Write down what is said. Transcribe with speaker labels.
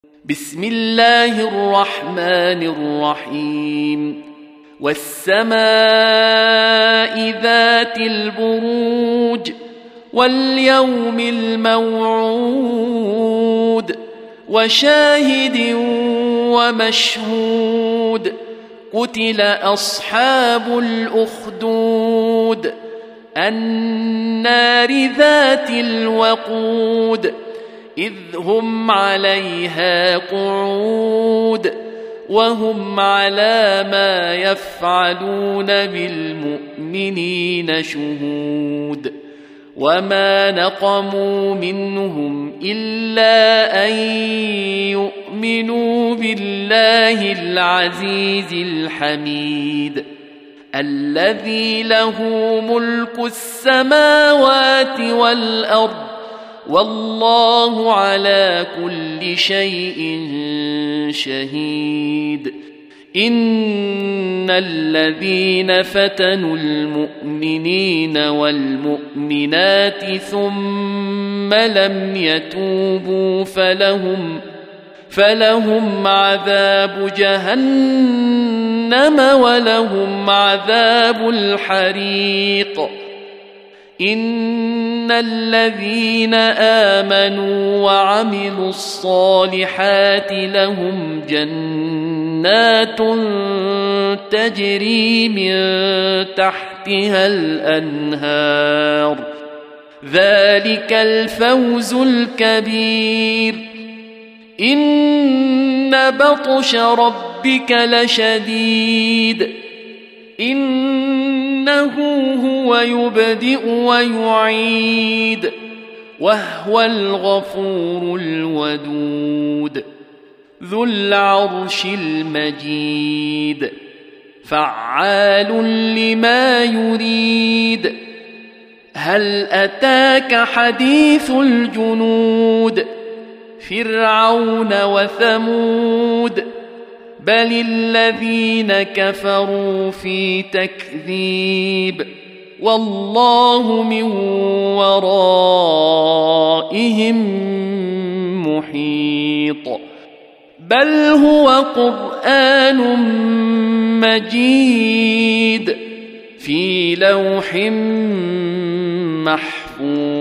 Speaker 1: بسم الله الرحمن الرحيم والسماء ذات البروج واليوم الموعود وشاهد ومشهود قتل أصحاب الأخدود النار ذات الوقود إذ هم عليها قعود وهم على ما يفعلون بالمؤمنين شهود وما نقموا منهم إلا أن يؤمنوا بالله العزيز الحميد الذي له ملك السماوات والأرض والله على كل شيء شهيد إن الذين فتنوا المؤمنين والمؤمنات ثم لم يتوبوا فلهم عذاب جهنم ولهم عذاب الحريق إن الذين آمنوا وعملوا الصالحات لهم جنات تجري من تحتها الأنهار ذلك الفوز الكبير إن بطش ربك لشديد إنه هو يبدئ ويعيد وهو الغفور الودود ذو العرش المجيد فعال لما يريد هل أتاك حديث الجنود فرعون وثمود بل الذين كفروا في تكذيب والله من ورائهم محيط بل هو قرآن مجيد في لوح محفوظ